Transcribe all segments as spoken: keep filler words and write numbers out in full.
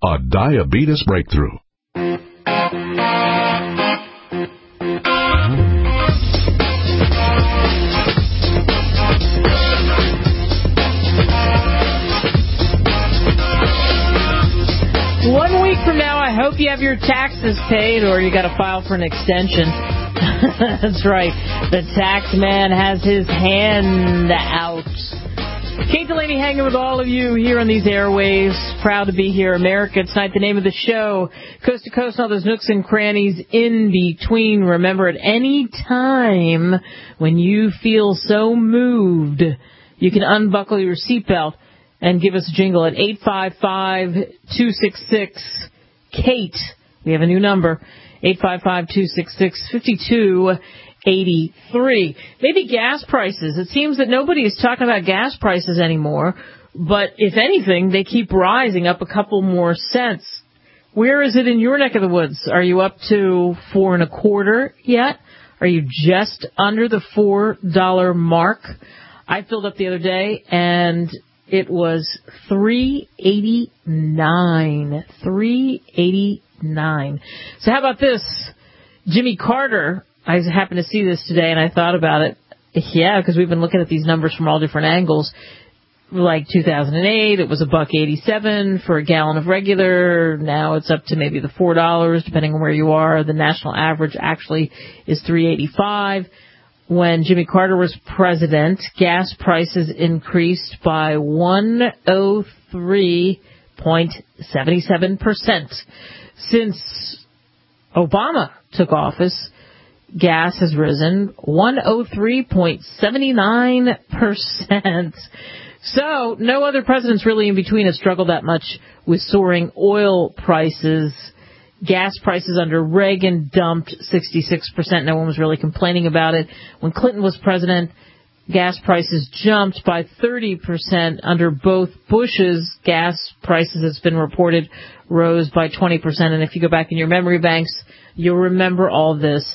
a diabetes breakthrough. One week from now, I hope you have your taxes paid or you got to file for an extension. That's right. The tax man has his hand out. Kate Delaney hanging with all of you here on these airwaves. Proud to be here. America Tonight, the name of the show. Coast to coast and all those nooks and crannies in between. Remember, at any time when you feel so moved, you can unbuckle your seatbelt and give us a jingle at eight five five, two six six, Kate. We have a new number, eight five five, two six six, five two eight three. Maybe gas prices. It seems that nobody is talking about gas prices anymore, but if anything, they keep rising up a couple more cents. Where is it in your neck of the woods? Are you up to four and a quarter yet? Are you just under the four dollar mark? I filled up the other day, and it was three eighty-nine. three eighty-nine. So how about this? Jimmy Carter, I happened to see this today, and I thought about it. Yeah, because we've been looking at these numbers from all different angles. Like two thousand eight, it was a buck eighty-seven for a gallon of regular. Now it's up to maybe the four dollars, depending on where you are. The national average actually is three eighty-five. When Jimmy Carter was president, gas prices increased by one hundred three point seven seven percent. Since Obama took office, gas has risen one hundred three point seven nine percent. So no other presidents really in between have struggled that much with soaring oil prices. Gas prices under Reagan dumped sixty-six percent. No one was really complaining about it. When Clinton was president, gas prices jumped by thirty percent. Under both Bushes, gas prices, it's been reported, rose by twenty percent. And if you go back in your memory banks, you'll remember all this.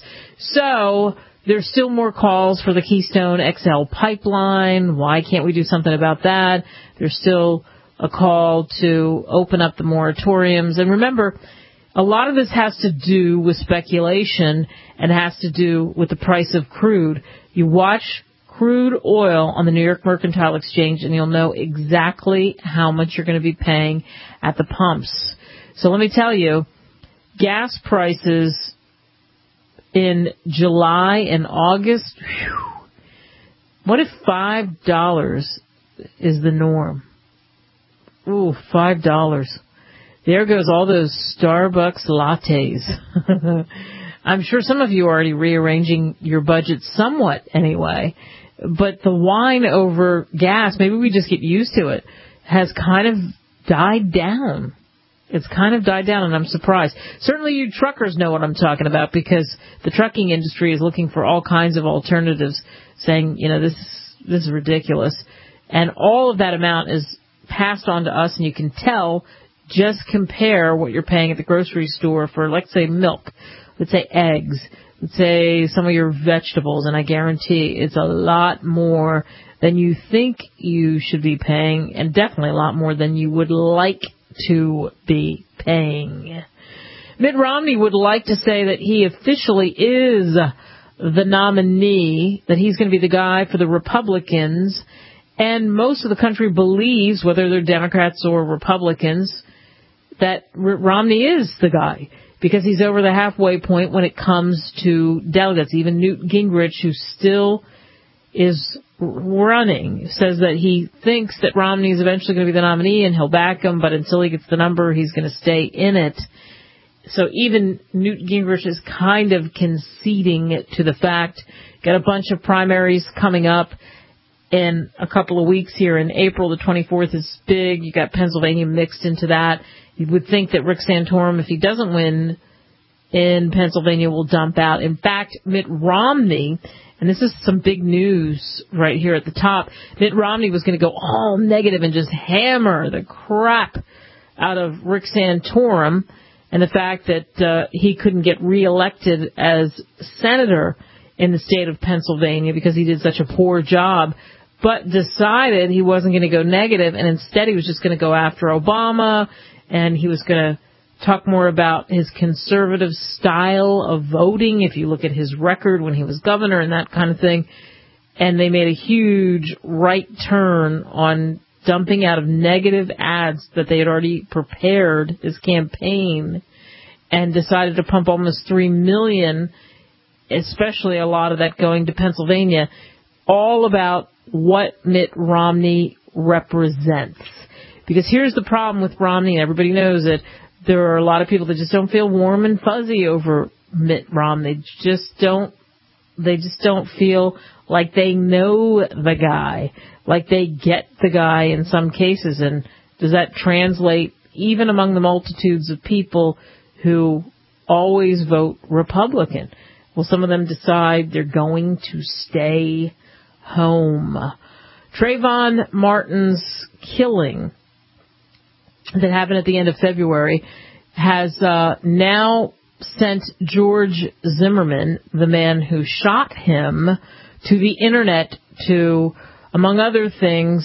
So there's still more calls for the Keystone X L pipeline. Why can't we do something about that? There's still a call to open up the moratoriums. And remember, a lot of this has to do with speculation and has to do with the price of crude. You watch crude oil on the New York Mercantile Exchange and you'll know exactly how much you're going to be paying at the pumps. So let me tell you, gas prices in July and August, whew, what if five dollars is the norm? Ooh, five dollars. There goes all those Starbucks lattes. I'm sure some of you are already rearranging your budget somewhat anyway. But the wine over gas, maybe we just get used to it, has kind of died down. It's kind of died down, and I'm surprised. Certainly you truckers know what I'm talking about, because the trucking industry is looking for all kinds of alternatives, saying, you know, this is, this is ridiculous. And all of that amount is passed on to us, and you can tell. Just compare what you're paying at the grocery store for, let's say, milk, let's say eggs, let's say some of your vegetables, and I guarantee it's a lot more than you think you should be paying, and definitely a lot more than you would like to be paying. Mitt Romney would like to say that he officially is the nominee, that he's going to be the guy for the Republicans, and most of the country believes, whether they're Democrats or Republicans, that Romney is the guy, because he's over the halfway point when it comes to delegates. Even Newt Gingrich, who still is running, says that he thinks that Romney is eventually going to be the nominee and he'll back him, but until he gets the number, he's going to stay in it. So even Newt Gingrich is kind of conceding to the fact. Got a bunch of primaries coming up in a couple of weeks here in April. The twenty-fourth is big. You got Pennsylvania mixed into that. You would think that Rick Santorum, if he doesn't win in Pennsylvania, will dump out. In fact, Mitt Romney, and this is some big news right here at the top, Mitt Romney was going to go all negative and just hammer the crap out of Rick Santorum and the fact that uh, he couldn't get reelected as senator in the state of Pennsylvania because he did such a poor job, but decided he wasn't going to go negative, and instead he was just going to go after Obama and he was going to talk more about his conservative style of voting, if you look at his record when he was governor and that kind of thing. And they made a huge right turn on dumping out of negative ads that they had already prepared his campaign, and decided to pump almost three million, especially a lot of that going to Pennsylvania, all about what Mitt Romney represents. Because here's the problem with Romney, and everybody knows it. There are a lot of people that just don't feel warm and fuzzy over Mitt Romney. They just don't, they just don't feel like they know the guy, like they get the guy in some cases. And does that translate even among the multitudes of people who always vote Republican? Well, some of them decide they're going to stay home. Trayvon Martin's killing that happened at the end of February has uh, now sent George Zimmerman, the man who shot him, to the internet to, among other things,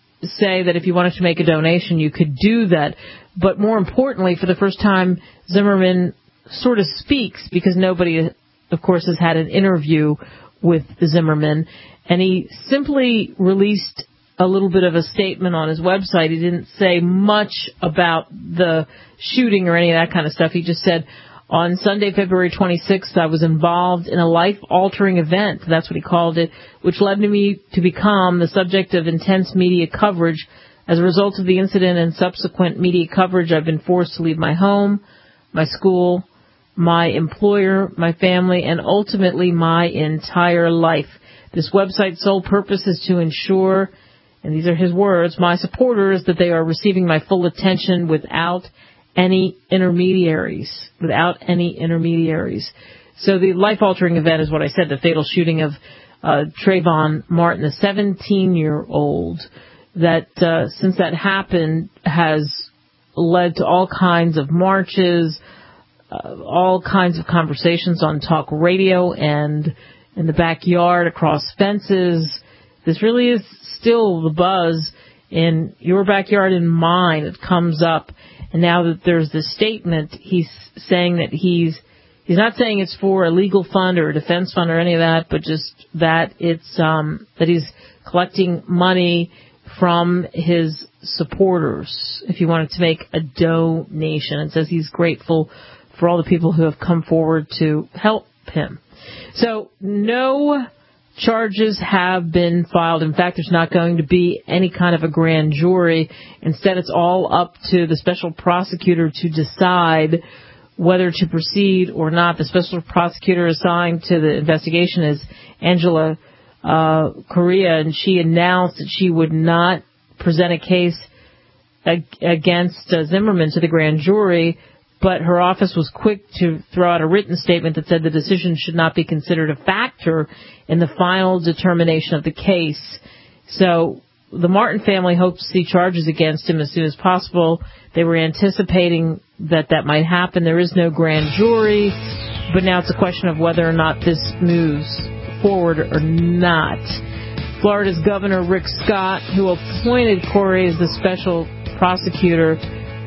say that if you wanted to make a donation, you could do that. But more importantly, for the first time, Zimmerman sort of speaks, because nobody, of course, has had an interview with Zimmerman. And he simply released a little bit of a statement on his website. He didn't say much about the shooting or any of that kind of stuff. He just said, on Sunday, February twenty-sixth, I was involved in a life-altering event, that's what he called it, which led me to become the subject of intense media coverage. As a result of the incident and subsequent media coverage, I've been forced to leave my home, my school, my employer, my family, and ultimately my entire life. This website's sole purpose is to ensure, and these are his words, my supporters, that they are receiving my full attention without any intermediaries, without any intermediaries. So the life-altering event is what I said, the fatal shooting of uh, Trayvon Martin, a seventeen-year-old, that uh, since that happened has led to all kinds of marches, uh, all kinds of conversations on talk radio and in the backyard, across fences. This really is still the buzz in your backyard and mine. It comes up. And now that there's this statement, he's saying that he's he's not saying it's for a legal fund or a defense fund or any of that, but just that it's um, that he's collecting money from his supporters if he wanted to make a donation. And says he's grateful for all the people who have come forward to help him. So no charges have been filed. In fact, there's not going to be any kind of a grand jury. Instead, it's all up to the special prosecutor to decide whether to proceed or not. The special prosecutor assigned to the investigation is Angela uh, Correa, and she announced that she would not present a case ag- against uh, Zimmerman to the grand jury, but her office was quick to throw out a written statement that said the decision should not be considered a factor in the final determination of the case. So the Martin family hoped to see charges against him as soon as possible. They were anticipating that that might happen. There is no grand jury, but now it's a question of whether or not this moves forward or not. Florida's Governor Rick Scott, who appointed Correa as the special prosecutor,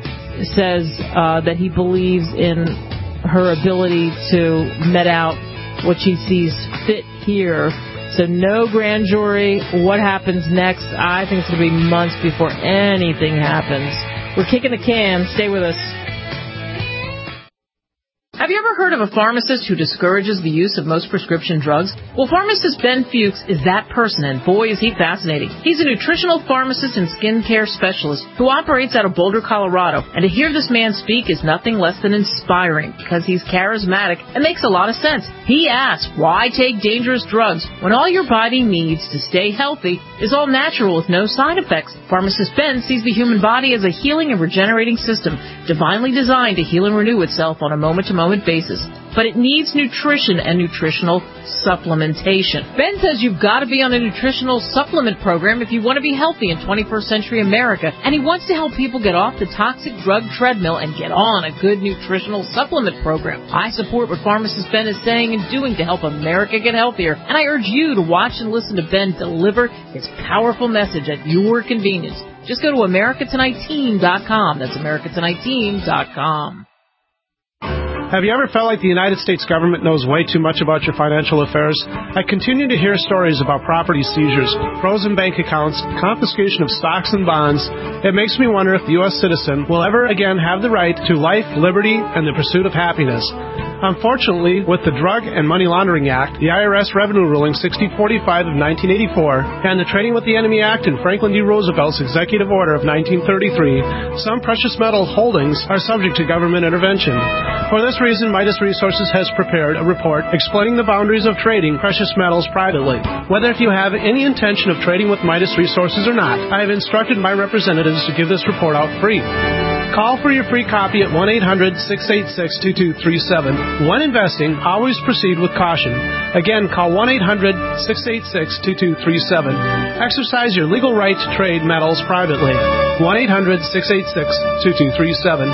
says uh, that he believes in her ability to met out what she sees fit here. So no grand jury. What happens next? I think it's going to be months before anything happens. We're kicking the can. Stay with us. Have you ever heard of a pharmacist who discourages the use of most prescription drugs? Well, pharmacist Ben Fuchs is that person, and boy, is he fascinating. He's a nutritional pharmacist and skincare specialist who operates out of Boulder, Colorado. And to hear this man speak is nothing less than inspiring, because he's charismatic and makes a lot of sense. He asks, why take dangerous drugs when all your body needs to stay healthy is all natural with no side effects? Pharmacist Ben sees the human body as a healing and regenerating system, divinely designed to heal and renew itself on a moment-to-moment basis. But it needs nutrition and nutritional supplementation. Ben says you've got to be on a nutritional supplement program if you want to be healthy in twenty-first century America, and he wants to help people get off the toxic drug treadmill and get on a good nutritional supplement program. I support what pharmacist Ben is saying and doing to help America get healthier, and I urge you to watch and listen to Ben deliver his powerful message at your convenience. Just go to America Tonight Team dot com. That's America Tonight Team dot com. Have you ever felt like the United States government knows way too much about your financial affairs? I continue to hear stories about property seizures, frozen bank accounts, confiscation of stocks and bonds. It makes me wonder if the U S citizen will ever again have the right to life, liberty, and the pursuit of happiness. Unfortunately, with the Drug and Money Laundering Act, the I R S Revenue Ruling sixty forty-five of nineteen eighty-four, and the Trading with the Enemy Act and Franklin D. Roosevelt's Executive Order of nineteen thirty-three, some precious metal holdings are subject to government intervention. For this reason, Midas Resources has prepared a report explaining the boundaries of trading precious metals privately. Whether if you have any intention of trading with Midas Resources or not, I have instructed my representatives to give this report out free. Call for your free copy at one eight hundred six eight six two two three seven. When investing, always proceed with caution. Again, call one eight hundred six eight six two two three seven. Exercise your legal right to trade metals privately. one eight hundred six eight six two two three seven.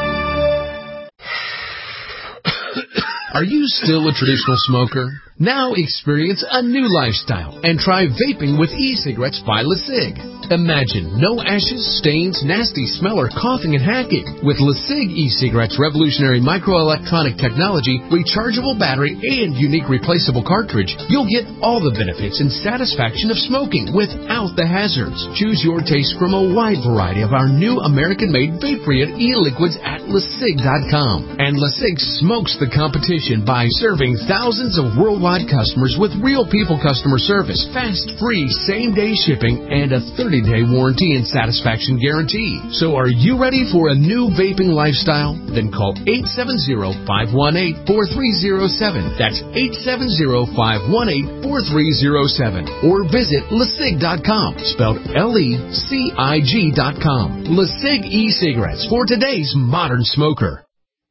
Are you still a traditional smoker? Now experience a new lifestyle and try vaping with e-cigarettes by LeSig. Imagine no ashes, stains, nasty smell, or coughing and hacking. With LeSig e-cigarettes' revolutionary microelectronic technology, rechargeable battery, and unique replaceable cartridge, you'll get all the benefits and satisfaction of smoking without the hazards. Choose your taste from a wide variety of our new American-made vape-free e-liquids at LeSig dot com. And LeSig smokes the competition by serving thousands of worldwide customers with real people customer service, fast, free, same-day shipping, and a thirty-day warranty and satisfaction guarantee. So are you ready for a new vaping lifestyle? Then call eight seven zero, five one eight, four three zero seven. That's eight seven zero, five one eight, four three zero seven. Or visit LeSig dot com, spelled L E C I G dot com. LeSig e-cigarettes for today's modern smoker.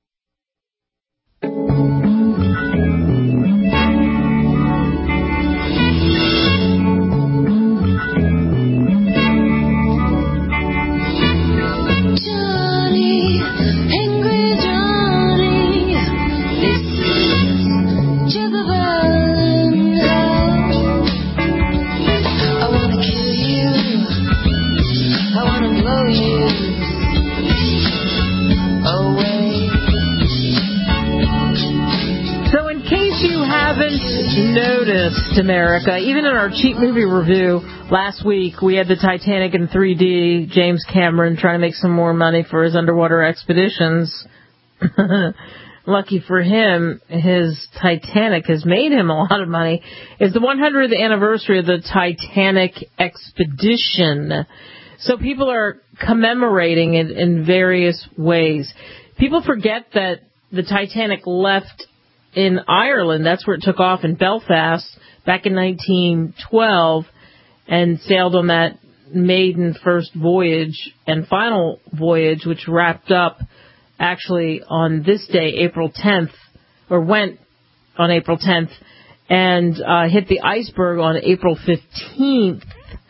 Noticed, America, even in our cheap movie review last week, we had the Titanic in three D, James Cameron trying to make some more money for his underwater expeditions. Lucky for him, his Titanic has made him a lot of money. It's the one hundredth anniversary of the Titanic expedition. So people are commemorating it in various ways. People forget that the Titanic left in Ireland. That's where it took off, in Belfast, back in nineteen twelve, and sailed on that maiden first voyage and final voyage, which wrapped up actually on this day, April tenth, or went on April tenth, and uh, hit the iceberg on April fifteenth.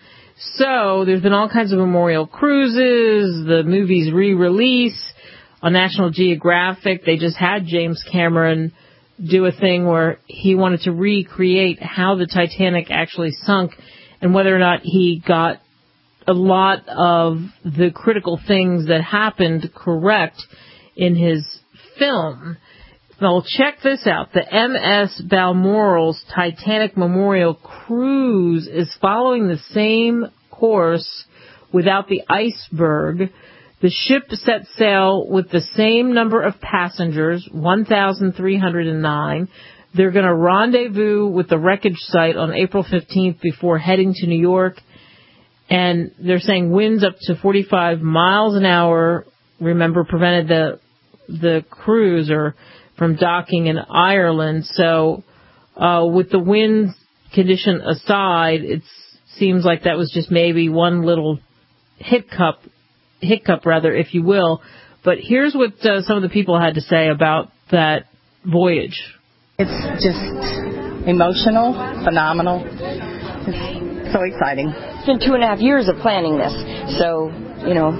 So there's been all kinds of memorial cruises, the movie's re-release on National Geographic. They just had James Cameron do a thing where he wanted to recreate how the Titanic actually sunk and whether or not he got a lot of the critical things that happened correct in his film. Well, check this out. The M S Balmoral's Titanic Memorial Cruise is following the same course without the iceberg. The ship set sail with the same number of passengers, one thousand three hundred nine. They're going to rendezvous with the wreckage site on April fifteenth before heading to New York. And they're saying winds up to forty-five miles an hour, remember, prevented the the cruiser from docking in Ireland. So uh, with the wind condition aside, it seems like that was just maybe one little hiccup hiccup, rather, if you will. But here's what uh, some of the people had to say about that voyage. It's just emotional, phenomenal. It's so exciting. It's been two and a half years of planning this. So, you know,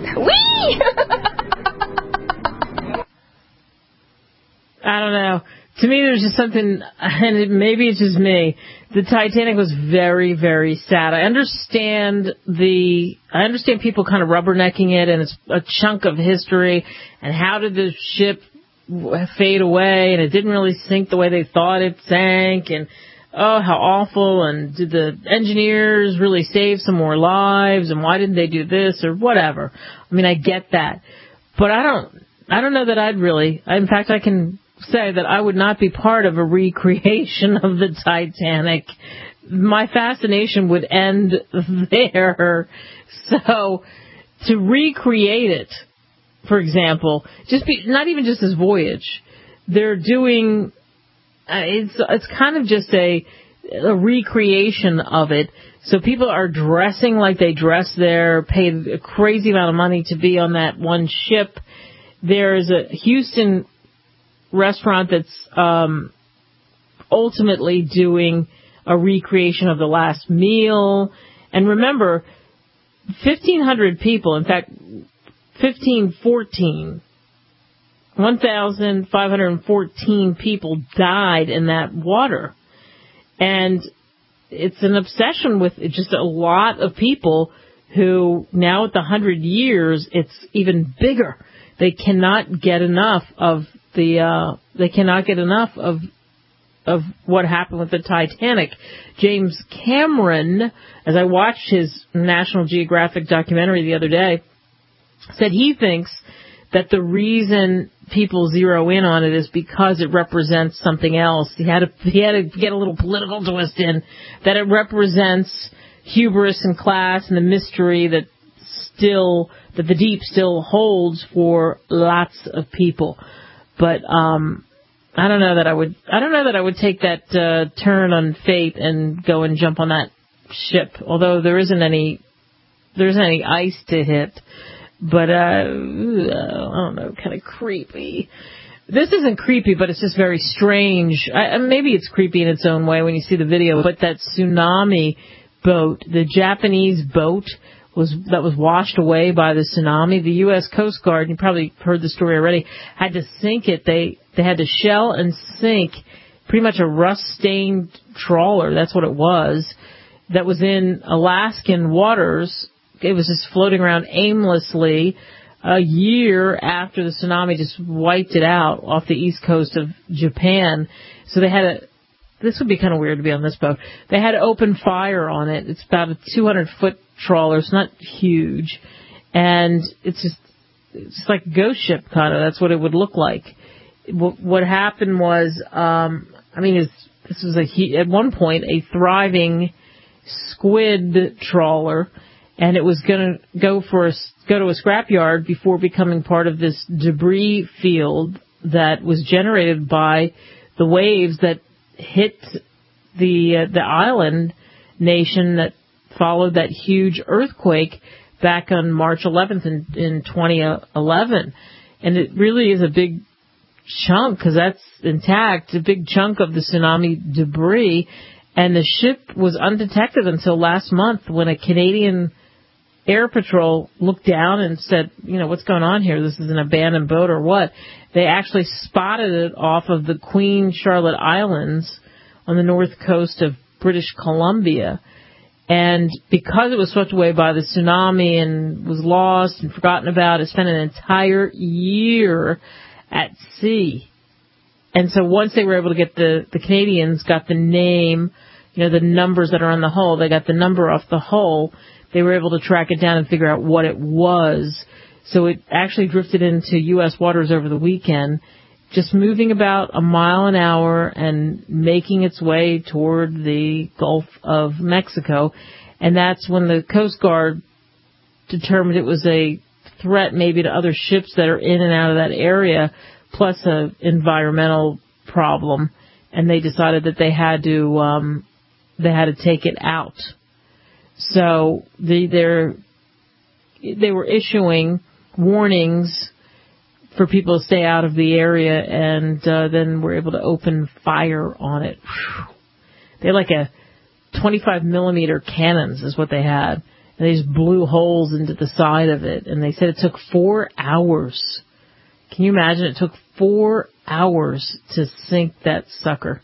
whee! I don't know. to me, there's just something, and it, maybe it's just me. The Titanic was very, very sad. I understand the, I understand people kind of rubbernecking it, and it's a chunk of history. And how did the ship fade away? And it didn't really sink the way they thought it sank. And oh, how awful! And did the engineers really save some more lives? And why didn't they do this or whatever? I mean, I get that, but I don't, I don't know that I'd really. In fact, I can say that I would not be part of a recreation of the Titanic. My fascination would end there. So to recreate it, for example, just be, not even just this voyage, they're doing, uh, it's it's kind of just a, a recreation of it. So people are dressing like they dress there, paid a crazy amount of money to be on that one ship. There's a Houston restaurant that's um, ultimately doing a recreation of the last meal. And remember, fifteen hundred people, in fact, fifteen fourteen, one thousand five hundred fourteen people died in that water. And it's an obsession with just a lot of people who now at the hundred years, it's even bigger. They cannot get enough of the, uh, they cannot get enough of, of what happened with the Titanic. James Cameron, as I watched his National Geographic documentary the other day, said he thinks that the reason people zero in on it is because it represents something else. He had to, he had to get a little political twist in, that it represents hubris and class and the mystery that still, that the deep still holds for lots of people. But um I don't know that I would, I don't know that I would take that uh, turn on fate and go and jump on that ship. Although there isn't any, there isn't any ice to hit. But, uh, I don't know, kind of creepy. This isn't creepy, but it's just very strange. I, maybe it's creepy in its own way when you see the video, but that tsunami boat, the Japanese boat was that was washed away by the tsunami, the U S Coast Guard, you probably heard the story already, had to sink it. They they had to shell and sink pretty much a rust-stained trawler, that's what it was, that was in Alaskan waters. It was just floating around aimlessly a year after the tsunami just wiped it out off the east coast of Japan. So they had a, this would be kind of weird to be on this boat. They had to open fire on it. It's about a two hundred foot trawler. It's not huge. And it's just, it's just like a ghost ship kind of. That's what it would look like. What, what happened was, um, I mean, it's, this was a, at one point a thriving squid trawler, and it was going to go for a, go to a scrapyard before becoming part of this debris field that was generated by the waves that hit the uh, the island nation that followed that huge earthquake back on March eleventh in, in twenty eleven. And it really is a big chunk, because that's intact, a big chunk of the tsunami debris. And the ship was undetected until last month when a Canadian Air Patrol looked down and said, you know, what's going on here? This is an abandoned boat or what? They actually spotted it off of the Queen Charlotte Islands on the north coast of British Columbia. And because it was swept away by the tsunami and was lost and forgotten about, it spent an entire year at sea. And so once they were able to get the, the Canadians got the name, you know, the numbers that are on the hull, they got the number off the hull, they were able to track it down and figure out what it was. So it actually drifted into U S waters over the weekend, just moving about a mile an hour and making its way toward the Gulf of Mexico. And that's when the Coast Guard determined it was a threat maybe to other ships that are in and out of that area, plus an environmental problem. And they decided that they had to, um, they had to take it out. So the, they're, they were issuing warnings for people to stay out of the area, and uh, then were able to open fire on it. Whew. They had like a twenty-five millimeter cannons is what they had. And they just blew holes into the side of it. And they said it took four hours. Can you imagine? It took four hours to sink that sucker.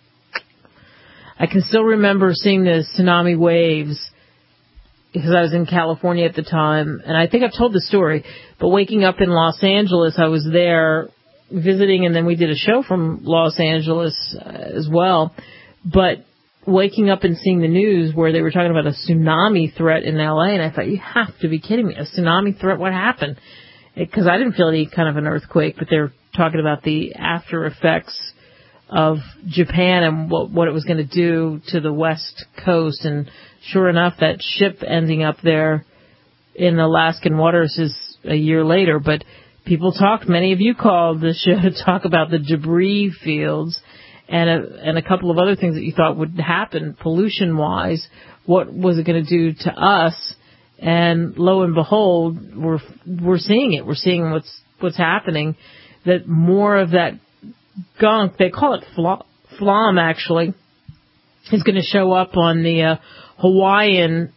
I can still remember seeing the tsunami waves because I was in California at the time, and I think I've told the story, but waking up in Los Angeles, I was there visiting, and then we did a show from Los Angeles uh, as well, but waking up and seeing the news where they were talking about a tsunami threat in L A, and I thought, you have to be kidding me, a tsunami threat, what happened? Because I didn't feel any kind of an earthquake, but they're talking about the after effects of Japan and what, what it was going to do to the West Coast, and sure enough, that ship ending up there in Alaskan waters is a year later, but people talked, many of you called the show to talk about the debris fields and a, and a couple of other things that you thought would happen pollution-wise. What was it going to do to us? And lo and behold, we're we're seeing it. We're seeing what's what's happening. That more of that gunk, they call it fl- flom actually, is going to show up on the uh, Hawaiian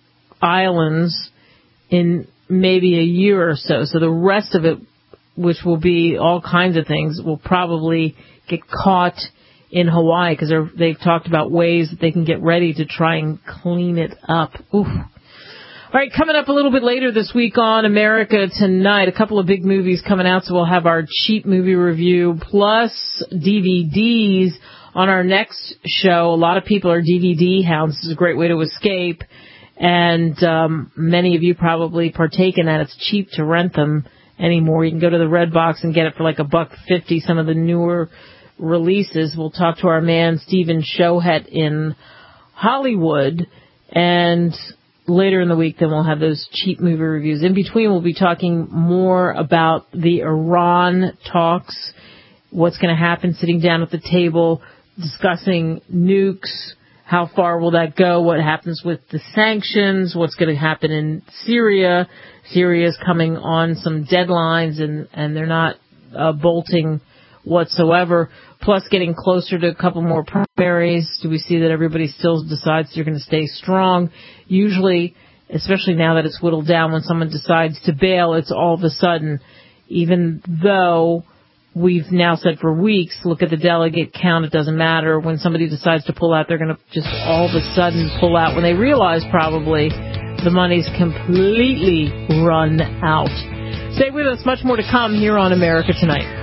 Islands in maybe a year or so. So the rest of it, which will be all kinds of things, will probably get caught in Hawaii because they've talked about ways that they can get ready to try and clean it up. Oof. All right, coming up a little bit later this week on America Tonight, a couple of big movies coming out, so we'll have our cheap movie review plus D V Ds on our next show. A lot of people are D V D hounds. This is a great way to escape, and um, many of you probably partake in that. It's cheap to rent them anymore. You can go to the Redbox and get it for like a buck fifty, some of the newer releases. We'll talk to our man Stephen Shohet in Hollywood, and later in the week, then we'll have those cheap movie reviews. In between, we'll be talking more about the Iran talks, what's going to happen, sitting down at the table, discussing nukes, how far will that go, what happens with the sanctions, what's going to happen in Syria. Syria's coming on some deadlines, and, and they're not uh, bolting whatsoever, plus getting closer to a couple more primaries. Do we see that everybody still decides they're going to stay strong? Usually, especially now that it's whittled down, when someone decides to bail, it's all of a sudden, even though we've now said for weeks, look at the delegate count, it doesn't matter. When somebody decides to pull out, they're going to just all of a sudden pull out when they realize probably the money's completely run out. Stay with us, much more to come here on America Tonight.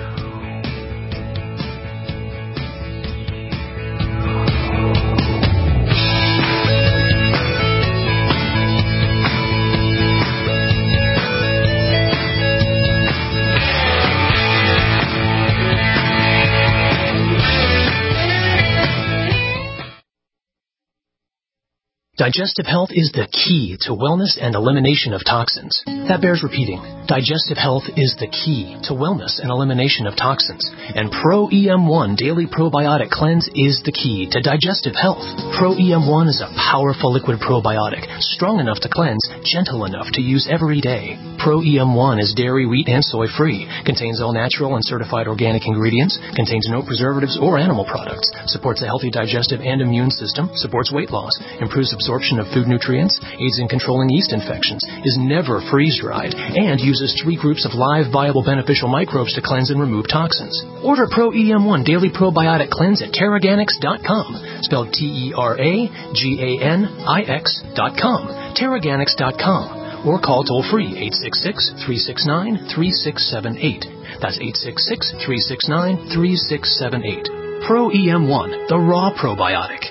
Digestive health is the key to wellness and elimination of toxins. That bears repeating. Digestive health is the key to wellness and elimination of toxins. And Pro E M one Daily Probiotic Cleanse is the key to digestive health. Pro E M one is a powerful liquid probiotic, strong enough to cleanse, gentle enough to use every day. Pro E M one is dairy, wheat, and soy free, contains all natural and certified organic ingredients, contains no preservatives or animal products, supports a healthy digestive and immune system, supports weight loss, improves absorption of food nutrients, aids in controlling yeast infections, is never freeze-dried, and uses three groups of live, viable, beneficial microbes to cleanse and remove toxins. Order Pro E M one Daily Probiotic Cleanse at Terraganix dot com, spelled T E R A G A N I X dot com, Terraganix dot com, or call toll-free eight six six, three six nine, three six seven eight. That's eight six six, three six nine, three six seven eight. Pro E M one, the raw probiotic.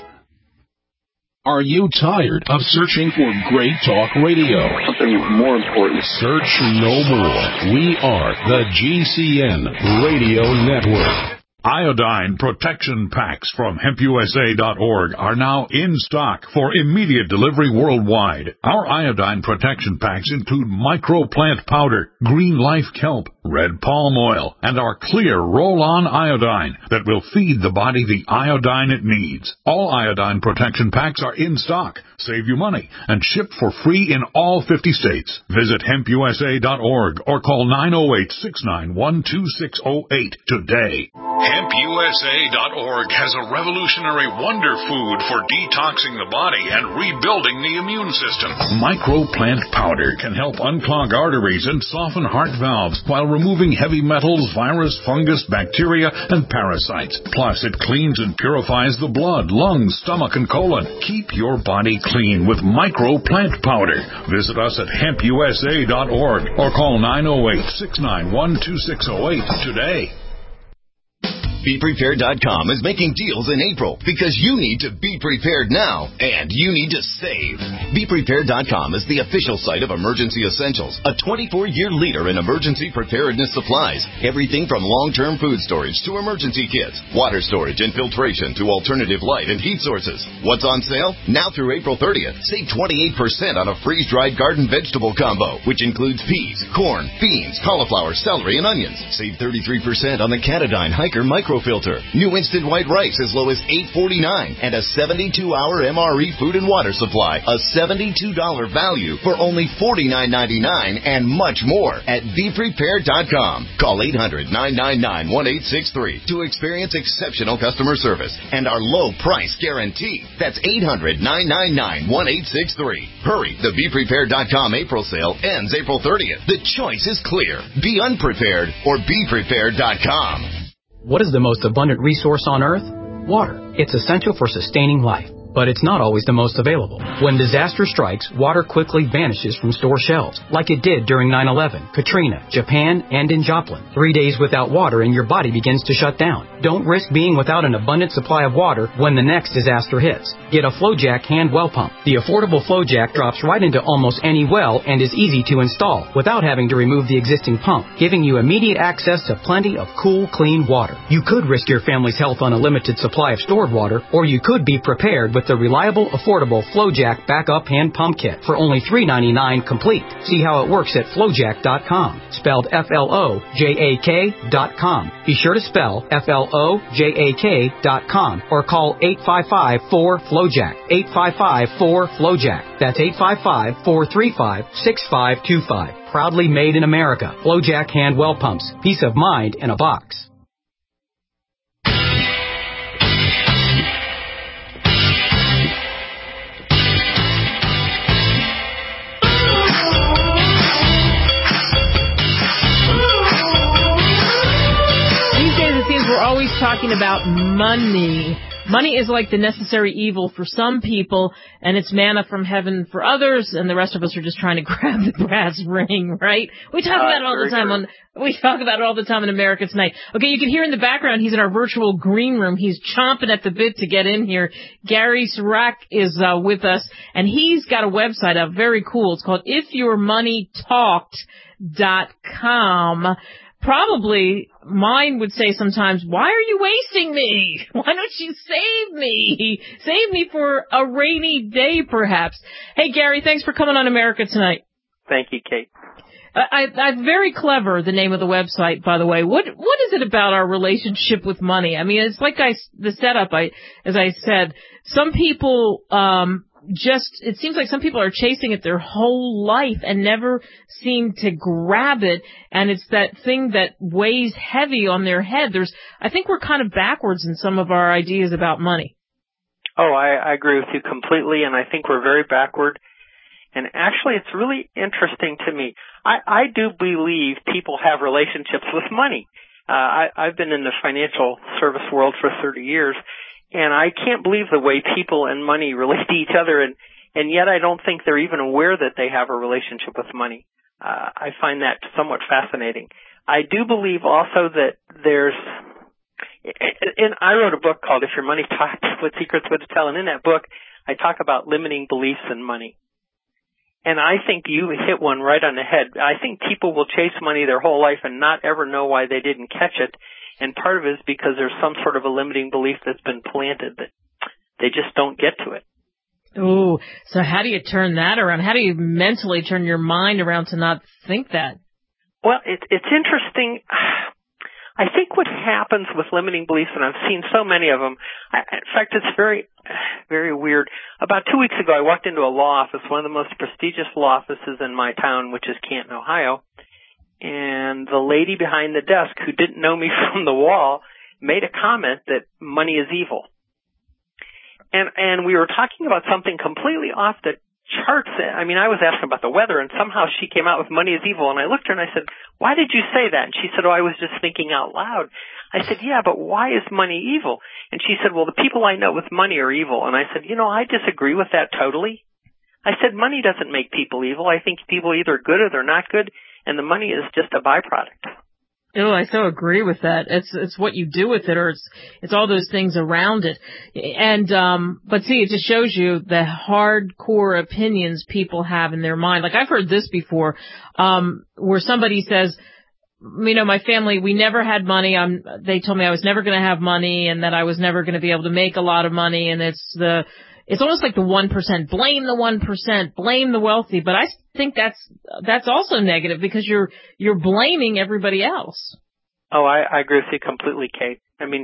Are you tired of searching for great talk radio? Something more important. Search no more. We are the G C N Radio Network. Iodine protection packs from hemp U S A dot org are now in stock for immediate delivery worldwide. Our iodine protection packs include microplant powder, green life kelp, red palm oil, and our clear roll-on iodine that will feed the body the iodine it needs. All iodine protection packs are in stock, save you money, and shipped for free in all fifty states. Visit hemp U S A dot org or call nine oh eight, six nine one, two six oh eight today. hemp U S A dot org has a revolutionary wonder food for detoxing the body and rebuilding the immune system. Microplant powder can help unclog arteries and soften heart valves while removing heavy metals, virus, fungus, bacteria, and parasites. Plus, it cleans and purifies the blood, lungs, stomach, and colon. Keep your body clean with Microplant powder. Visit us at hemp U S A dot org or call nine oh eight, six nine one, two six oh eight today. Be Prepared dot com is making deals in April because you need to be prepared now and you need to save. Be Prepared dot com is the official site of Emergency Essentials, a twenty-four year leader in emergency preparedness supplies. Everything from long-term food storage to emergency kits, water storage and filtration to alternative light and heat sources. What's on sale? Now through April thirtieth, save twenty-eight percent on a freeze-dried garden vegetable combo, which includes peas, corn, beans, cauliflower, celery, and onions. Save thirty-three percent on the Catadyne Hiker Micro Filter. New instant white rice as low as eight forty-nine, and a seventy-two hour M R E food and water supply, a seventy-two dollars value for only forty-nine ninety-nine, and much more at Be Prepared dot com. Call eight hundred, nine nine nine, one eight six three to experience exceptional customer service and our low price guarantee. That's eight hundred, nine nine nine, one eight six three. Hurry, the Be Prepared dot com April sale ends April thirtieth. The choice is clear. Be unprepared or Be Prepared dot com. What is the most abundant resource on Earth? Water. It's essential for sustaining life, but it's not always the most available. When disaster strikes, water quickly vanishes from store shelves, like it did during nine eleven, Katrina, Japan, and in Joplin. Three days without water and your body begins to shut down. Don't risk being without an abundant supply of water when the next disaster hits. Get a FlowJack hand well pump. The affordable FlowJack drops right into almost any well and is easy to install without having to remove the existing pump, giving you immediate access to plenty of cool, clean water. You could risk your family's health on a limited supply of stored water, or you could be prepared with the reliable, affordable FlowJack backup hand pump kit for only three ninety-nine complete. See how it works at FlowJack dot com, spelled F L O J A K dot com. Be sure to spell F L O J A K dot com or call eight five five, four, FlowJack, eight five five, four, FlowJack. That's eight five five, four three five, six five two five. Proudly made in America. FlowJack hand well pumps. Peace of mind in a box. We're always talking about money. Money is like the necessary evil for some people, and it's manna from heaven for others, and the rest of us are just trying to grab the brass ring, right? We talk about it all the time on, we talk about it all the time in America Tonight. Okay, you can hear in the background, he's in our virtual green room. He's chomping at the bit to get in here. Gary Sirac is uh, with us, and he's got a website out, very cool. It's called if your money talked dot com. Probably mine would say sometimes, why are you wasting me? Why don't you save me? Save me for a rainy day, perhaps. Hey, Gary, thanks for coming on America Tonight. Thank you, Kate. I, I, very clever, the name of the website, by the way. What What is it about our relationship with money? I mean, it's like I, the setup, I, as I said, some people, um, just, it seems like some people are chasing it their whole life and never seem to grab it, and it's that thing that weighs heavy on their head. There's, I think we're kind of backwards in some of our ideas about money. Oh, I, I agree with you completely, and I think we're very backward. And actually, it's really interesting to me. I, I do believe people have relationships with money. Uh, I, I've been in the financial service world for thirty years, and I can't believe the way people and money relate to each other, and, and yet I don't think they're even aware that they have a relationship with money. Uh, I find that somewhat fascinating. I do believe also that there's, and I wrote a book called If Your Money Talked, What Secrets Would It Tell? And in that book, I talk about limiting beliefs in money. And I think you hit one right on the head. I think people will chase money their whole life and not ever know why they didn't catch it. And part of it is because there's some sort of a limiting belief that's been planted that they just don't get to it. Ooh, so how do you turn that around? How do you mentally turn your mind around to not think that? Well, it, it's interesting. I think what happens with limiting beliefs, and I've seen so many of them, I, in fact, it's very, very weird. About two weeks ago, I walked into a law office, one of the most prestigious law offices in my town, which is Canton, Ohio. And the lady behind the desk, who didn't know me from the wall, made a comment that money is evil. And, and we were talking about something completely off the charts. I mean, I was asking about the weather, and somehow she came out with money is evil. And I looked at her and I said, why did you say that? And she said, oh, I was just thinking out loud. I said, yeah, but why is money evil? And she said, well, the people I know with money are evil. And I said, you know, I disagree with that totally. I said, money doesn't make people evil. I think people are either good or they're not good, and the money is just a byproduct. Oh, I so agree with that. It's it's what you do with it, or it's it's all those things around it. And um but see, it just shows you the hardcore opinions people have in their mind. Like, I've heard this before, um where somebody says, you know, my family, we never had money. I'm they told me I was never going to have money, and that I was never going to be able to make a lot of money, and it's the It's almost like the one percent. Blame the one percent. Blame the wealthy. But I think that's that's also negative, because you're you're blaming everybody else. Oh, I, I agree with you completely, Kate. I mean,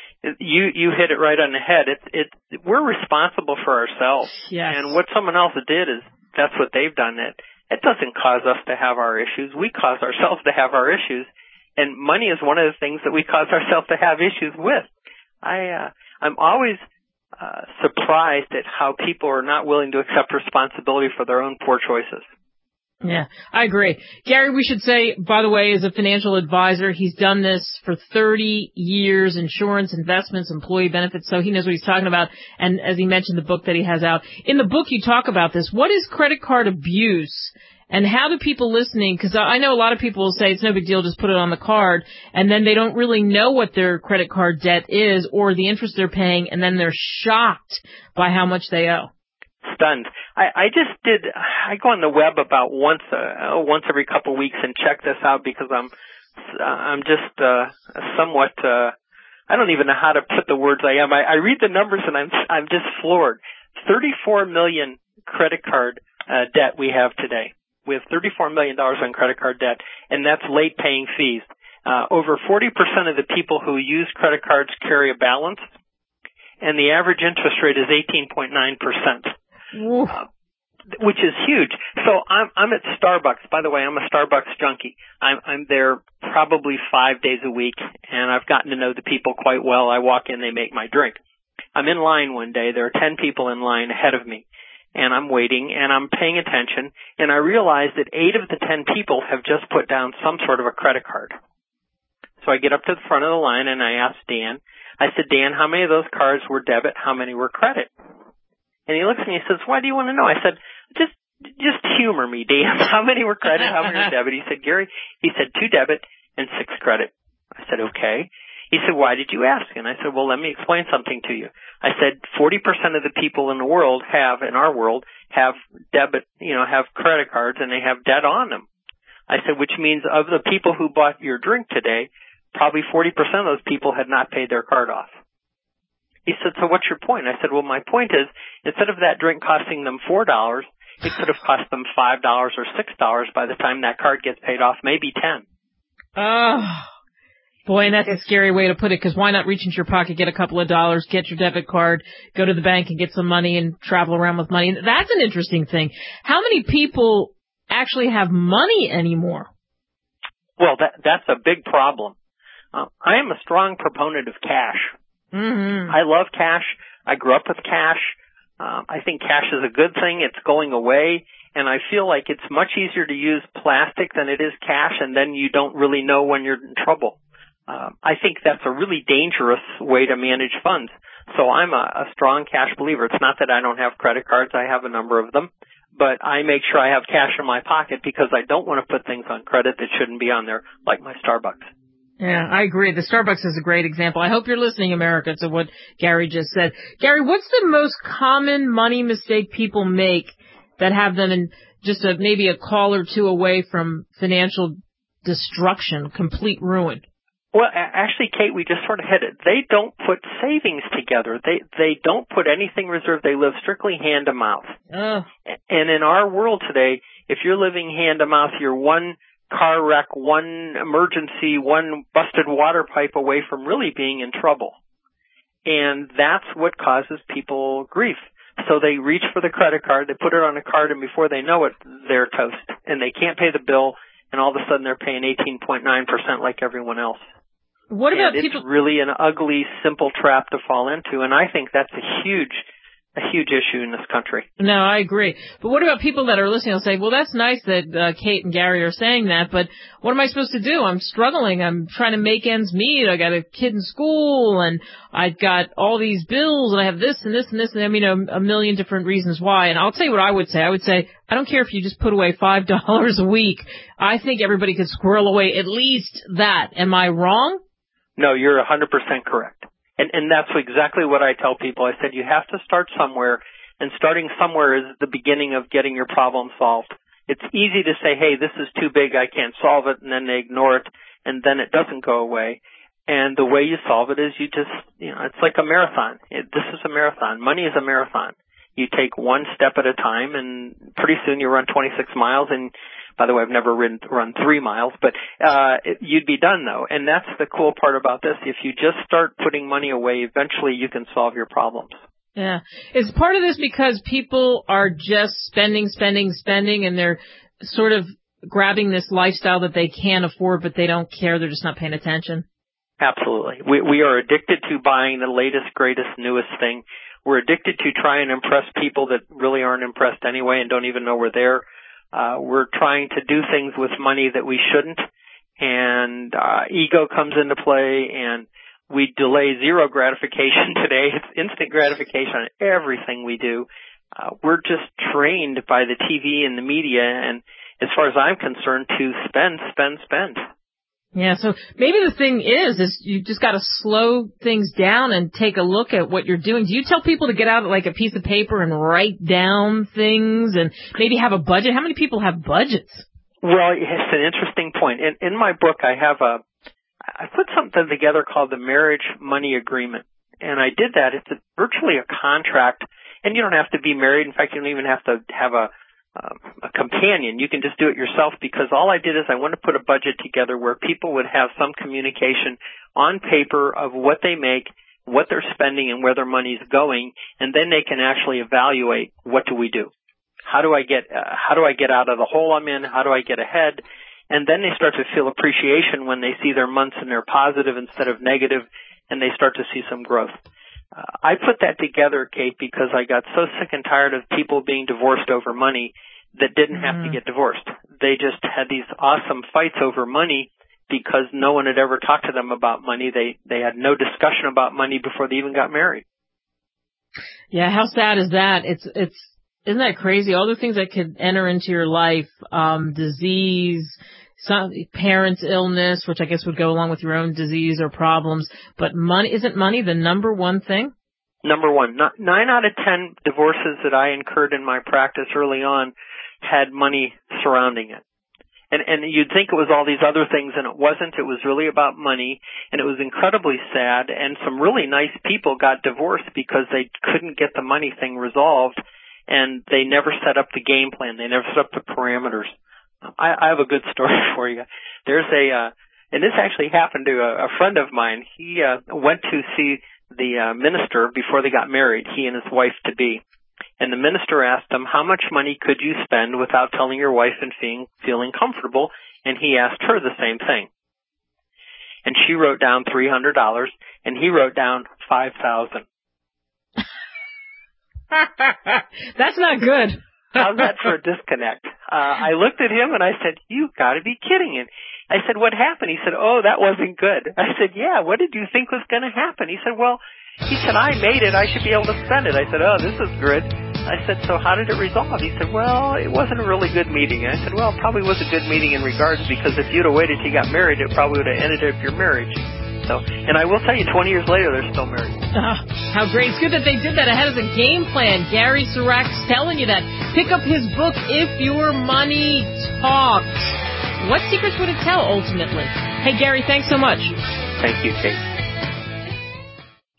you you hit it right on the head. It's it we're responsible for ourselves. Yes. And what someone else did is that's what they've done. It it doesn't cause us to have our issues. We cause ourselves to have our issues. And money is one of the things that we cause ourselves to have issues with. I uh, I'm always Uh, surprised at how people are not willing to accept responsibility for their own poor choices. Yeah, I agree. Gary, we should say, by the way, as a financial advisor, he's done this for thirty years, insurance, investments, employee benefits, so he knows what he's talking about. And as he mentioned, the book that he has out. In the book, you talk about this. What is credit card abuse? And how do people listening, because I know a lot of people will say it's no big deal, just put it on the card, and then they don't really know what their credit card debt is or the interest they're paying, and then they're shocked by how much they owe. Stunned. I, I just did, I go on the web about once, uh, once every couple of weeks and check this out, because I'm, I'm just, uh, somewhat, uh, I don't even know how to put the words I am. I, I read the numbers and I'm, I'm just floored. thirty-four million credit card, uh, debt we have today. We have thirty-four million dollars on credit card debt, and that's late paying fees. Uh, over forty percent of the people who use credit cards carry a balance, and the average interest rate is eighteen point nine percent, uh, which is huge. So I'm, I'm at Starbucks. By the way, I'm a Starbucks junkie. I'm, I'm there probably five days a week, and I've gotten to know the people quite well. I walk in, they make my drink. I'm in line one day. There are ten people in line ahead of me. And I'm waiting, and I'm paying attention, and I realize that eight of the ten people have just put down some sort of a credit card. So I get up to the front of the line, and I ask Dan, I said, Dan, how many of those cards were debit? How many were credit? And he looks at me and says, why do you want to know? I said, just just humor me, Dan. How many were credit? How many were debit? He said, Gary, he said, two debit and six credit. I said, okay. He said, why did you ask? And I said, well, let me explain something to you. I said, forty percent of the people in the world have, in our world, have debit, you know, have credit cards, and they have debt on them. I said, which means of the people who bought your drink today, probably forty percent of those people had not paid their card off. He said, so what's your point? I said, well, my point is, instead of that drink costing them four dollars, it could have cost them five dollars or six dollars by the time that card gets paid off, maybe ten. Oh. Boy, and that's a scary way to put it, because why not reach into your pocket, get a couple of dollars, get your debit card, go to the bank and get some money and travel around with money? That's an interesting thing. How many people actually have money anymore? Well, that that's a big problem. Uh, I am a strong proponent of cash. Mm-hmm. I love cash. I grew up with cash. Um, I think cash is a good thing. It's going away. And I feel like it's much easier to use plastic than it is cash, and then you don't really know when you're in trouble. Uh, I think that's a really dangerous way to manage funds. So I'm a, a strong cash believer. It's not that I don't have credit cards. I have a number of them. But I make sure I have cash in my pocket, because I don't want to put things on credit that shouldn't be on there, like my Starbucks. Yeah, I agree. The Starbucks is a great example. I hope you're listening, America, to what Gary just said. Gary, what's the most common money mistake people make that have them in just a, maybe a call or two away from financial destruction, complete ruin? Well, actually, Kate, we just sort of hit it. They don't put savings together. They they don't put anything reserved. They live strictly hand to mouth. Oh. And in our world today, if you're living hand to mouth, you're one car wreck, one emergency, one busted water pipe away from really being in trouble. And that's what causes people grief. So they reach for the credit card, they put it on a card, and before they know it, they're toast. And they can't pay the bill, and all of a sudden they're paying eighteen point nine percent like everyone else. What about and people? It's really an ugly, simple trap to fall into, and I think that's a huge a huge issue in this country. No, I agree. But what about people that are listening? They'll say, well, that's nice that uh, Kate and Gary are saying that, but what am I supposed to do? I'm struggling. I'm trying to make ends meet. I got a kid in school, and I've got all these bills, and I have this and this and this, and I mean, a, a million different reasons why. And I'll tell you what I would say. I would say, I don't care if you just put away five dollars a week. I think everybody could squirrel away at least that. Am I wrong? No, you're one hundred percent correct. And, and that's exactly what I tell people. I said you have to start somewhere, and starting somewhere is the beginning of getting your problem solved. It's easy to say, hey, this is too big, I can't solve it, and then they ignore it, and then it doesn't go away. And the way you solve it is you just, you know, it's like a marathon. It, this is a marathon. Money is a marathon. You take one step at a time, and pretty soon you run twenty-six miles, and by the way, I've never run, run three miles, but uh it, you'd be done, though. And that's the cool part about this. If you just start putting money away, eventually you can solve your problems. Yeah. Is part of this because people are just spending, spending, spending, and they're sort of grabbing this lifestyle that they can't afford, but they don't care. They're just not paying attention? Absolutely. We, we are addicted to buying the latest, greatest, newest thing. We're addicted to trying to impress people that really aren't impressed anyway and don't even know we're there. Uh, we're trying to do things with money that we shouldn't, and uh, ego comes into play, and we delay zero gratification today. It's instant gratification on everything we do. Uh, we're just trained by the T V and the media, and as far as I'm concerned, to spend, spend, spend. Yeah, so maybe the thing is, is you just got to slow things down and take a look at what you're doing. Do you tell people to get out like a piece of paper and write down things and maybe have a budget? How many people have budgets? Well, it's an interesting point. In, in my book, I have a, I put something together called the Marriage Money Agreement. And I did that. It's a, virtually a contract, and you don't have to be married. In fact, you don't even have to have a Uh, a companion. You can just do it yourself, because all I did is I wanted to put a budget together where people would have some communication on paper of what they make, what they're spending, and where their money's going, and then they can actually evaluate, what do we do? How do I get uh, how do I get out of the hole I'm in? How do I get ahead? And then they start to feel appreciation when they see their months and they're positive instead of negative, and they start to see some growth. Uh, I put that together, Kate, because I got so sick and tired of people being divorced over money that didn't have mm. to get divorced. They just had these awesome fights over money because no one had ever talked to them about money. They they had no discussion about money before they even got married. Yeah, how sad is that? It's it's isn't that crazy? All the things that could enter into your life, um, disease, some parents' illness, which I guess would go along with your own disease or problems. But money, isn't money the number one thing? Number one. Nine out of ten divorces that I incurred in my practice early on had money surrounding it. And, and you'd think it was all these other things, and it wasn't. It was really about money, and it was incredibly sad. And some really nice people got divorced because they couldn't get the money thing resolved, and they never set up the game plan. They never set up the parameters. I, I have a good story for you. There's a, uh, and this actually happened to a, a friend of mine. He uh, went to see the uh, minister before they got married, he and his wife-to-be. And the minister asked him, how much money could you spend without telling your wife and feeling, feeling comfortable? And he asked her the same thing. And she wrote down three hundred dollars, and he wrote down five thousand dollars. That's not good. How's that for a disconnect? Uh, I looked at him and I said, you got to be kidding. And I said, what happened? He said, oh, that wasn't good. I said, yeah, what did you think was going to happen? He said, well, he said, I made it. I should be able to spend it. I said, oh, this is good. I said, so how did it resolve? He said, well, it wasn't a really good meeting. I said, well, it probably was a good meeting in regards, because if you'd have waited till you got married, it probably would have ended up your marriage. So, and I will tell you, twenty years later, they're still married. Oh, how great. It's good that they did that ahead of the game plan. Gary Sirak's telling you that. Pick up his book, If Your Money Talks. What secrets would it tell, ultimately? Hey, Gary, thanks so much. Thank you, Kate.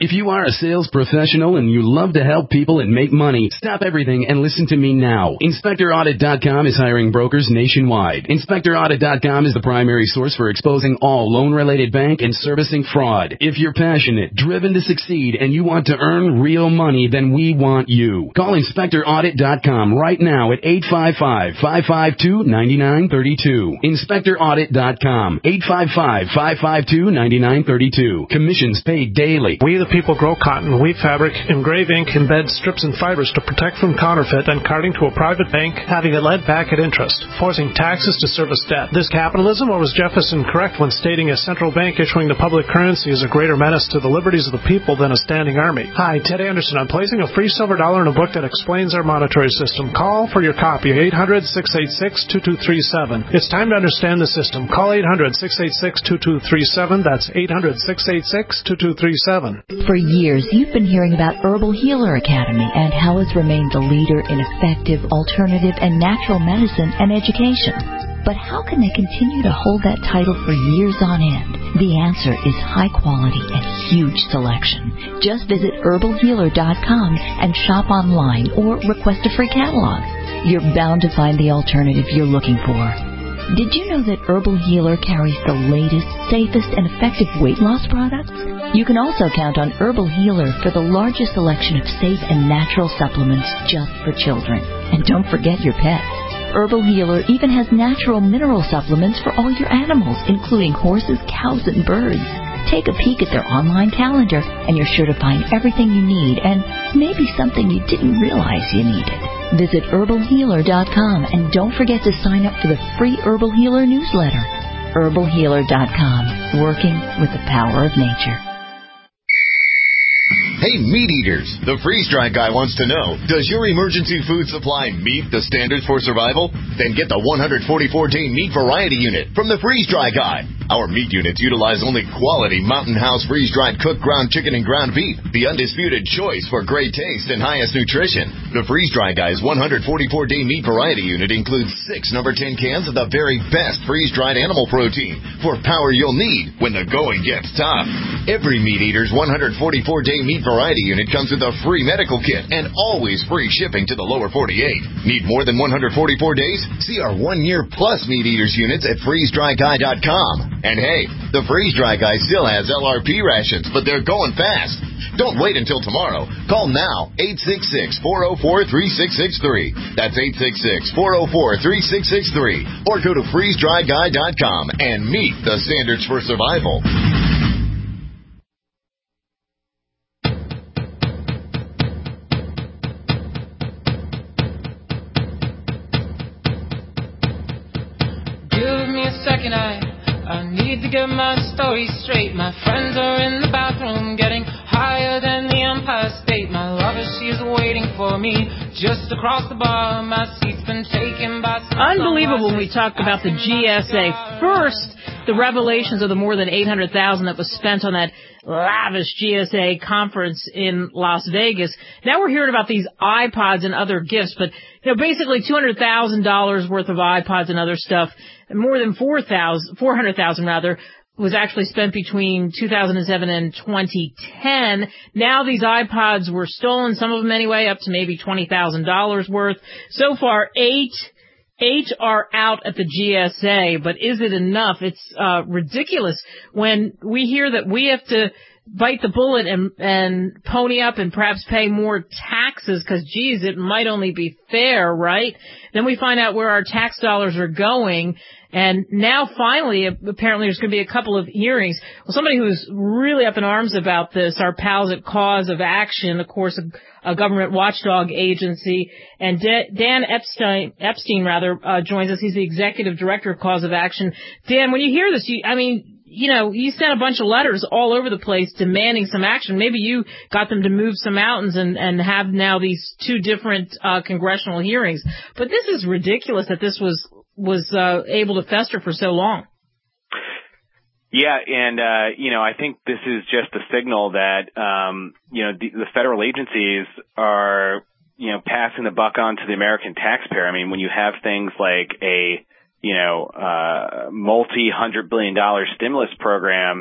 If you are a sales professional and you love to help people and make money, stop everything and listen to me now. Inspector Audit dot com is hiring brokers nationwide. Inspector Audit dot com is the primary source for exposing all loan-related bank and servicing fraud. If you're passionate, driven to succeed, and you want to earn real money, then we want you. Call Inspector Audit dot com right now at eight five five, five five two, nine nine three two. Inspector Audit dot com, eight five five, five five two, nine nine three two. Commissions paid daily. We the people grow cotton, weave fabric, engrave ink, embed strips and fibers to protect from counterfeit and carting to a private bank, having it lent back at interest, forcing taxes to service debt. This capitalism, or was Jefferson correct when stating a central bank issuing the public currency is a greater menace to the liberties of the people than a standing army? Hi, Ted Anderson. I'm placing a free silver dollar in a book that explains our monetary system. Call for your copy, eight hundred, six eight six, two two three seven. It's time to understand the system. Call eight hundred, six eight six, two two three seven. That's eight hundred, six eight six, two two three seven. For years, you've been hearing about Herbal Healer Academy and how it's remained the leader in effective, alternative, and natural medicine and education. But how can they continue to hold that title for years on end? The answer is high quality and huge selection. Just visit herbal healer dot com and shop online or request a free catalog. You're bound to find the alternative you're looking for. Did you know that Herbal Healer carries the latest, safest, and effective weight loss products? You can also count on Herbal Healer for the largest selection of safe and natural supplements just for children. And don't forget your pets. Herbal Healer even has natural mineral supplements for all your animals, including horses, cows, and birds. Take a peek at their online calendar, and you're sure to find everything you need and maybe something you didn't realize you needed. Visit herbal healer dot com and don't forget to sign up for the free Herbal Healer newsletter. herbal healer dot com, working with the power of nature. Hey, meat eaters, the Freeze Dry Guy wants to know, does your emergency food supply meet the standards for survival? Then get the one hundred forty-four day meat variety unit from the Freeze Dry Guy. Our meat units utilize only quality Mountain House freeze-dried cooked ground chicken and ground beef, the undisputed choice for great taste and highest nutrition. The Freeze Dry Guy's one hundred forty-four day meat variety unit includes six number ten cans of the very best freeze-dried animal protein for power you'll need when the going gets tough. Every meat eater's one hundred forty-four day meat variety unit comes with a free medical kit and always free shipping to the lower forty-eight. Need more than one hundred forty-four days? See our one-year plus meat eaters units at freeze dry guy dot com. And hey, the Freeze Dry Guy still has L R P rations, but they're going fast. Don't wait until tomorrow. Call now, eight six six, four oh four, three six six three. That's eight six six, four oh four, three six six three. Or go to freeze dry guy dot com and meet the standards for survival. Give me a second, I... I need to get my story straight. My friends are in the bathroom getting higher than the Empire State. My lover, she's waiting for me just across the bar. My seat's been taken by some... Unbelievable when we talk about the G S A. First, the revelations of the more than eight hundred thousand dollars that was spent on that lavish G S A conference in Las Vegas. Now we're hearing about these iPods and other gifts, but you know, basically two hundred thousand dollars worth of iPods and other stuff, more than four hundred thousand dollars rather, was actually spent between two thousand seven and twenty ten. Now these iPods were stolen, some of them anyway, up to maybe twenty thousand dollars worth. So far, eight Eight are out at the G S A, but is it enough? It's uh, ridiculous when we hear that we have to bite the bullet and, and pony up and perhaps pay more taxes because, geez, it might only be fair, right? Then we find out where our tax dollars are going. And now, finally, apparently there's going to be a couple of hearings. Well, somebody who's really up in arms about this, our pals at Cause of Action, of course, a, a government watchdog agency, and De- Dan Epstein, Epstein rather, uh, joins us. He's the executive director of Cause of Action. Dan, when you hear this, you, I mean, you know, you sent a bunch of letters all over the place demanding some action. Maybe you got them to move some mountains and, and have now these two different uh, congressional hearings. But this is ridiculous that this was was uh, able to fester for so long. Yeah, and, uh, you know, I think this is just a signal that, um, you know, the, the federal agencies are, you know, passing the buck on to the American taxpayer. I mean, when you have things like a, you know, uh, multi-hundred billion dollar stimulus program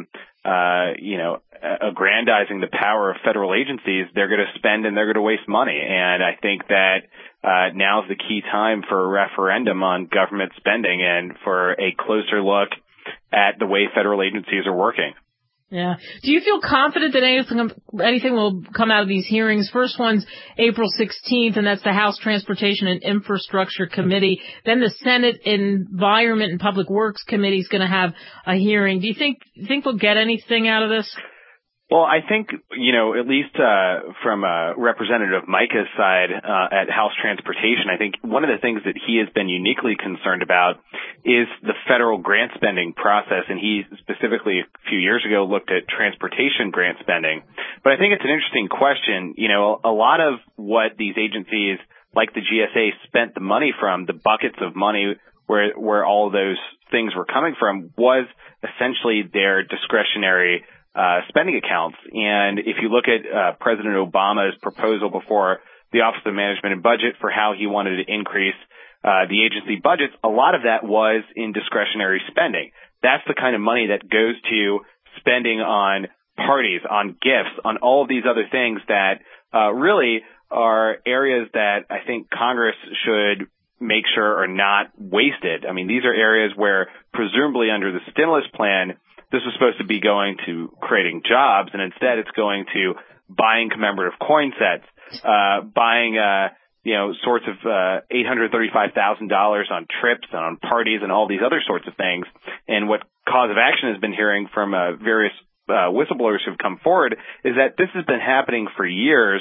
uh, you know, aggrandizing the power of federal agencies, they're going to spend and they're going to waste money. And I think that uh, now's the key time for a referendum on government spending and for a closer look at the way federal agencies are working. Yeah. Do you feel confident that anything anything will come out of these hearings? First one's April sixteenth, and that's the House Transportation and Infrastructure Committee. Then the Senate Environment and Public Works Committee is going to have a hearing. Do you think think we'll get anything out of this? Well, I think, you know, at least uh, from uh, Representative Mica's side uh, at House Transportation, I think one of the things that he has been uniquely concerned about is the federal grant spending process. And he specifically a few years ago looked at transportation grant spending. But I think it's an interesting question. You know, a lot of what these agencies like the G S A spent the money from, the buckets of money where where all of those things were coming from, was essentially their discretionary Uh, spending accounts. And if you look at uh, President Obama's proposal before the Office of Management and Budget for how he wanted to increase uh, the agency budgets, a lot of that was in discretionary spending. That's the kind of money that goes to spending on parties, on gifts, on all of these other things that uh, really are areas that I think Congress should make sure are not wasted. I mean, these are areas where presumably under the stimulus plan, this was supposed to be going to creating jobs, and instead it's going to buying commemorative coin sets, uh, buying, uh, you know, sorts of, uh, eight hundred thirty-five thousand dollars on trips and on parties and all these other sorts of things. And what Cause of Action has been hearing from, uh, various, uh, whistleblowers who've come forward is that this has been happening for years.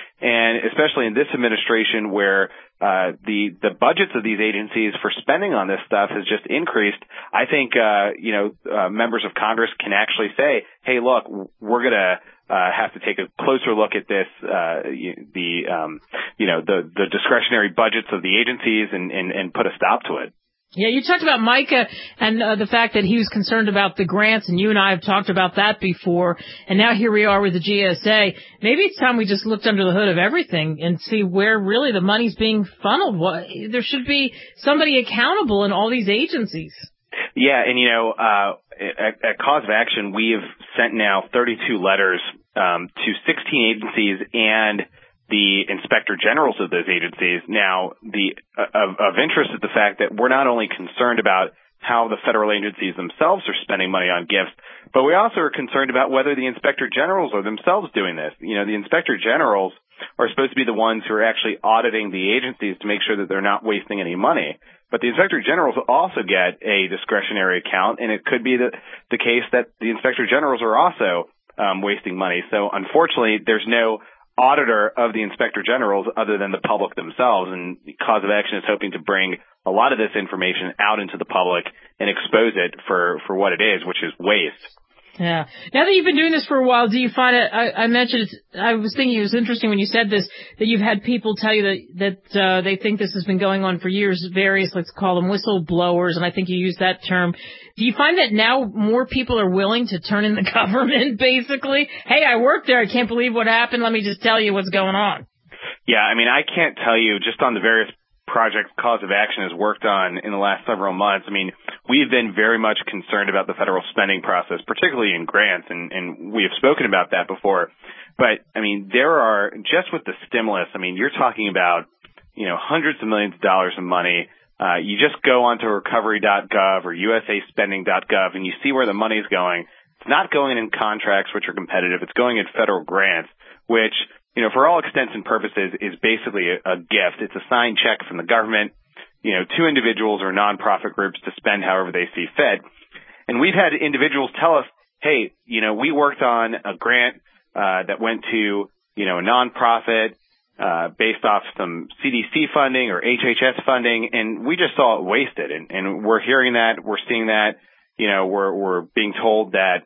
And especially in this administration where, uh, the, the budgets of these agencies for spending on this stuff has just increased. I think, uh, you know, uh, members of Congress can actually say, hey, look, we're going to, uh, have to take a closer look at this, uh, the, um, you know, the, the discretionary budgets of the agencies and, and, and put a stop to it. Yeah, you talked about Mica and uh, the fact that he was concerned about the grants, and you and I have talked about that before, and now here we are with the G S A. Maybe it's time we just looked under the hood of everything and see where really the money's being funneled. What, there should be somebody accountable in all these agencies. Yeah, and you know, uh, at, at Cause of Action, we have sent now thirty-two letters um, to sixteen agencies and the inspector generals of those agencies. Now, the of, of interest is the fact that we're not only concerned about how the federal agencies themselves are spending money on gifts, but we also are concerned about whether the inspector generals are themselves doing this. You know, the inspector generals are supposed to be the ones who are actually auditing the agencies to make sure that they're not wasting any money. But the inspector generals also get a discretionary account, and it could be the, the case that the inspector generals are also um, wasting money. So unfortunately, there's no auditor of the inspector generals other than the public themselves, and Cause of Action is hoping to bring a lot of this information out into the public and expose it for, for what it is, which is waste. Yeah. Now that you've been doing this for a while, do you find it, I, I mentioned, it's, I was thinking it was interesting when you said this, that you've had people tell you that, that, uh, they think this has been going on for years, various, let's call them whistleblowers, and I think you used that term. Do you find that now more people are willing to turn in the government, basically? Hey, I worked there, I can't believe what happened, let me just tell you what's going on. Yeah, I mean, I can't tell you, just on the various projects Cause of Action has worked on in the last several months, I mean, we've been very much concerned about the federal spending process, particularly in grants, and, and we have spoken about that before. But, I mean, there are, just with the stimulus, I mean, you're talking about, you know, hundreds of millions of dollars of money. Uh, you just go onto recovery dot gov or U S A spending dot gov and you see where the money's going. It's not going in contracts which are competitive. It's going in federal grants, which, you know, for all extents and purposes is basically a, a gift. It's a signed check from the government, you know, to individuals or nonprofit groups to spend however they see fit. And we've had individuals tell us, hey, you know, we worked on a grant, uh, that went to, you know, a nonprofit, uh, based off some C D C funding or H H S funding, and we just saw it wasted. And, and we're hearing that, we're seeing that, you know, we're, we're being told that,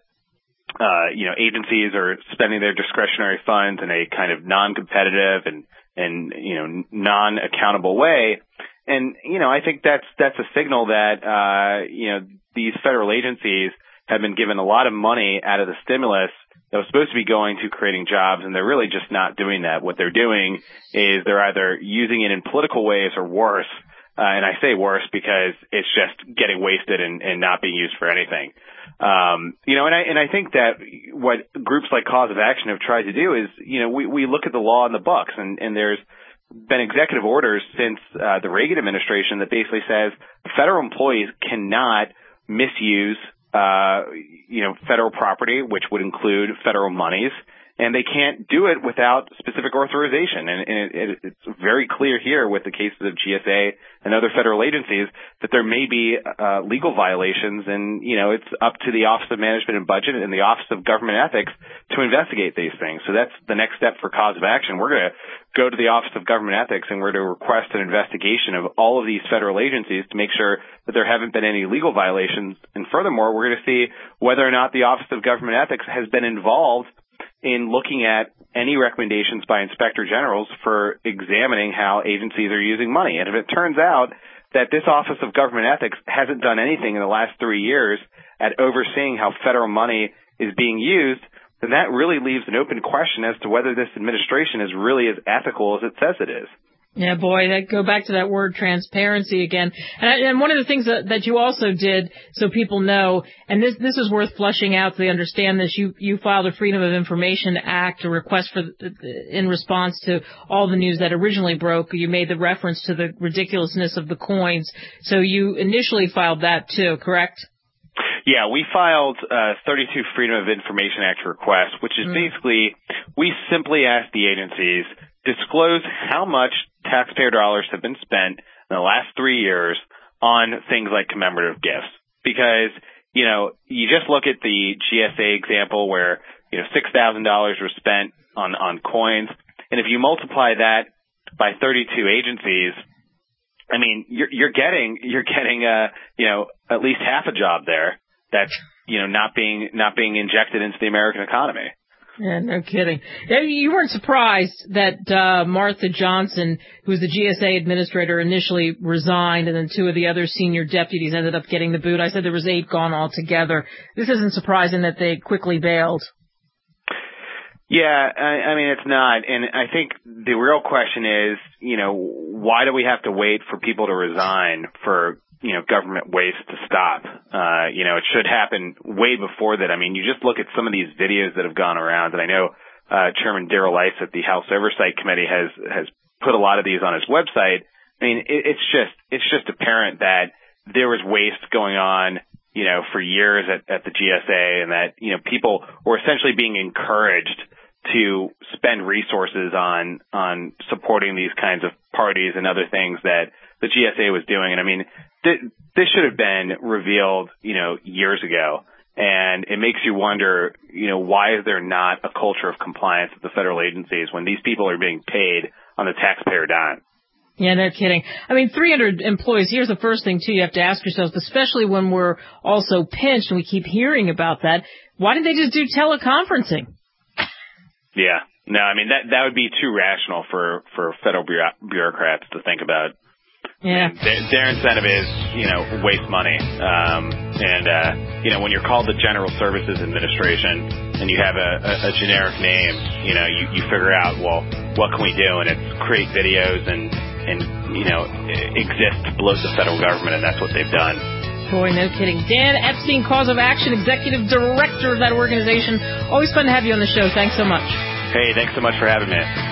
uh, you know, agencies are spending their discretionary funds in a kind of non-competitive and, and, you know, non-accountable way. And, you know, I think that's, that's a signal that, uh, you know, these federal agencies have been given a lot of money out of the stimulus that was supposed to be going to creating jobs, and they're really just not doing that. What they're doing is they're either using it in political ways or worse, Uh, and I say worse because it's just getting wasted and, and not being used for anything. Um, you know, and I, and I think that what groups like Cause of Action have tried to do is, you know, we, we look at the law in the books, and, and there's been executive orders since uh, the Reagan administration that basically says federal employees cannot misuse, uh, you know, federal property, which would include federal monies, and they can't do it without specific authorization. And, and it, it, it's very clear here with the cases of G S A and other federal agencies that there may be uh, legal violations, and, you know, it's up to the Office of Management and Budget and the Office of Government Ethics to investigate these things. So that's the next step for Cause of Action. We're going to go to the Office of Government Ethics and we're to request an investigation of all of these federal agencies to make sure that there haven't been any legal violations. And furthermore, we're going to see whether or not the Office of Government Ethics has been involved in looking at any recommendations by inspector generals for examining how agencies are using money. And if it turns out that this Office of Government Ethics hasn't done anything in the last three years at overseeing how federal money is being used, then that really leaves an open question as to whether this administration is really as ethical as it says it is. Yeah, boy, that go back to that word transparency again. And, I, and one of the things that, that you also did, so people know, and this this is worth fleshing out so they understand this, you, you filed a Freedom of Information Act, a request for in response to all the news that originally broke. You made the reference to the ridiculousness of the coins. So you initially filed that too, correct? Yeah, we filed uh, thirty-two Freedom of Information Act requests, which is mm. basically we simply asked the agencies disclose how much taxpayer dollars have been spent in the last three years on things like commemorative gifts. Because, you know, you just look at the G S A example where, you know, six thousand dollars were spent on, on coins. And if you multiply that by thirty-two agencies, I mean, you're, you're getting, you're getting, uh, you know, at least half a job there that's, you know, not being, not being injected into the American economy. Yeah, no kidding. You weren't surprised that uh, Martha Johnson, who was the G S A administrator, initially resigned, and then two of the other senior deputies ended up getting the boot. I said there was eight gone altogether. This isn't surprising that they quickly bailed. Yeah, I, I mean, it's not. And I think the real question is, you know, why do we have to wait for people to resign for, you know, government waste to stop? Uh, you know, it should happen way before that. I mean, you just look at some of these videos that have gone around, and I know uh, Chairman Darrell Issa at the House Oversight Committee has has put a lot of these on his website. I mean, it, it's just it's just apparent that there was waste going on, you know, for years at, at the G S A, and that, you know, people were essentially being encouraged to spend resources on on supporting these kinds of parties and other things that the G S A was doing. And I mean, th- this should have been revealed, you know, years ago. And it makes you wonder, you know, why is there not a culture of compliance at the federal agencies when these people are being paid on the taxpayer dime? Yeah, no kidding. I mean, three hundred employees. Here's the first thing, too, you have to ask yourselves, especially when we're also pinched and we keep hearing about that, why didn't they just do teleconferencing? Yeah. No, I mean, that that would be too rational for, for federal bureau- bureaucrats to think about. Yeah. I mean, their, their incentive is, you know, waste money. Um, and, uh, you know, when you're called the General Services Administration and you have a, a, a generic name, you know, you, you figure out, well, what can we do? And it's create videos and, and, you know, exist to bloat the federal government, and that's what they've done. Boy, no kidding. Dan Epstein, Cause of Action, Executive Director of that organization. Always fun to have you on the show. Thanks so much. Hey, thanks so much for having me.